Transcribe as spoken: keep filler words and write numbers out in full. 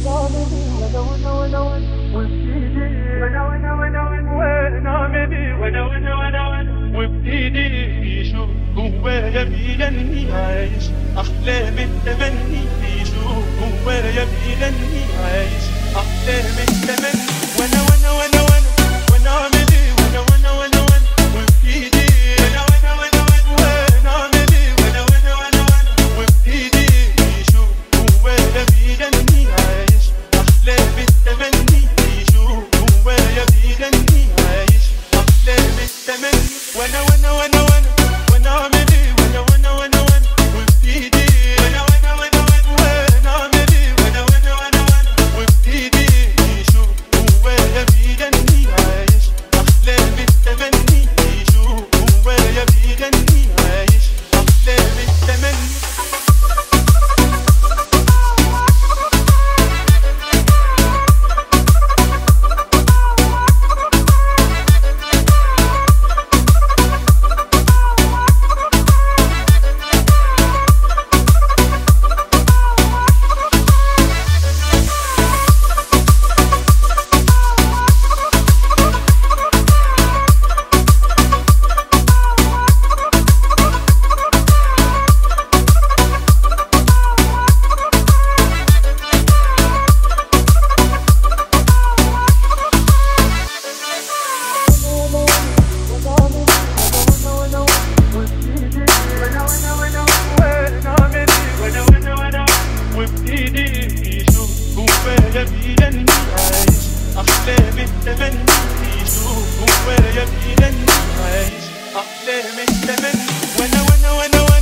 وبإيدي يشوف جوايا بيغني عايش أحلام التمني، يشوف جوايا بيغني عايش أحلام التمني. وأنا وأنا وأنا وأنا وأنا أعمل إيه وأنا وأنا وأنا وأنا وبإيدي وأنا وأنا وأنا وأنا أعمل إيه وأنا وأنا وأنا وأنا وبإيدي يشوف جوايا بيغني عايش أحلام التمني، يشوف جوايا بيغني عايش أحلام التمني. وانا وانا وانا وانا وانا اعمل ايه وانا وانا وانا وانا وبايدي وانا وانا وانا وانا وانا اعمل ايه وانا وانا وانا وانا وبايدي يشوف جوايا بيغني عايش احلام التمني، يشوف جوايا بيغني عايش احلام التمني. بيغني عايش أحلام التمني، يشوف جوايا بيغني عايش أحلام التمني. وأنا وأنا وأنا